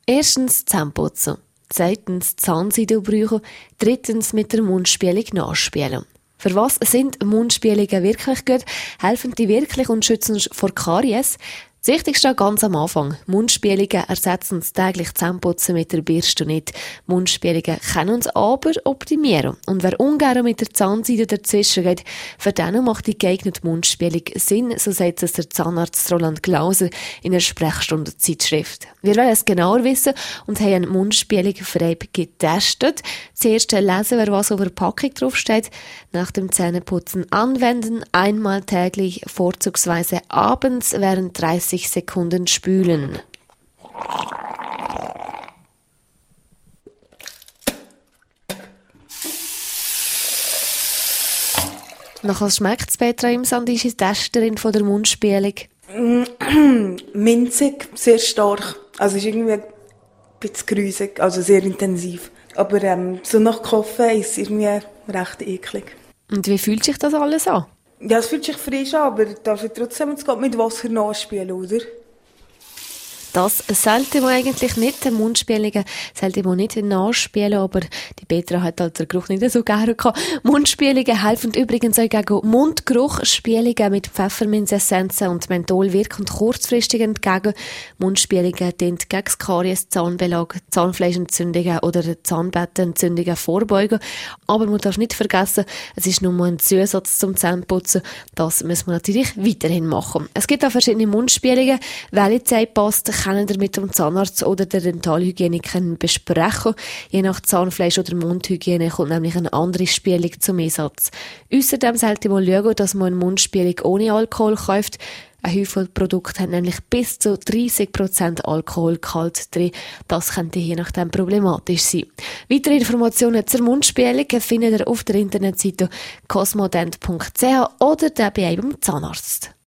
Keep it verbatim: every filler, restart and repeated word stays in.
Erstens Zähneputzen. Zweitens Zahnseide brauchen. Drittens mit der Mundspülung nachspielen. Für was sind Mundspülungen wirklich gut? Helfen die wirklich und schützen vor Karies? Das Wichtigste ganz am Anfang. Mundspülungen ersetzen das tägliche Zähneputzen mit der Bürste nicht. Mundspülungen können uns aber optimieren. Und wer ungern mit der Zahnseide dazwischen geht, für den macht die geeignete Mundspülung Sinn, so sagt es der Zahnarzt Roland Glauser in einer Sprechstundenzeitschrift. Wir wollen es genauer wissen und haben eine Mundspülung frei getestet. Zuerst lesen wir, was auf der Packung draufsteht. Nach dem Zähneputzen anwenden, einmal täglich, vorzugsweise abends während dreißig Sekunden spülen. Nach was schmeckt es, Petra Imsand, ist Testerin von der Mundspülung? Minzig, sehr stark. Also ist irgendwie ein bisschen grusig, also sehr intensiv. Aber ähm, so nach Kaffee ist es irgendwie recht eklig. Und wie fühlt sich das alles an? Ja, es fühlt sich frisch an, aber darf ich trotzdem jetzt mit Wasser nachspielen, oder? Das sollte man eigentlich nicht, den Mundspülungen sollte man nicht nachspielen, aber die Petra hat halt den Geruch nicht so gerne gehabt. Mundspülungen helfen übrigens auch gegen Mundgeruch. Spülungen mit Pfefferminzessenzen und Menthol wirken kurzfristig entgegen. Mundspülungen dienen gegen das Karies, Zahnbelag, Zahnfleischentzündungen oder Zahnbettenentzündungen vorbeugen. Aber man darf nicht vergessen, es ist nur ein Zusatz zum Zähneputzen. Das muss man natürlich weiterhin machen. Es gibt auch verschiedene Mundspülungen. Welche Zeit passt, können ihr mit dem Zahnarzt oder der Dentalhygieniker besprechen. Je nach Zahnfleisch oder Mundhygiene kommt nämlich eine andere Spülung zum Einsatz. Außerdem sollte man schauen, dass man eine Mundspülung ohne Alkohol kauft. Ein Häufchen Produkt hat nämlich bis zu dreißig Prozent Alkoholgehalt drin. Das könnte je nachdem problematisch sein. Weitere Informationen zur Mundspülung findet ihr auf der Internetseite cosmodent punkt c h oder bei einem Zahnarzt.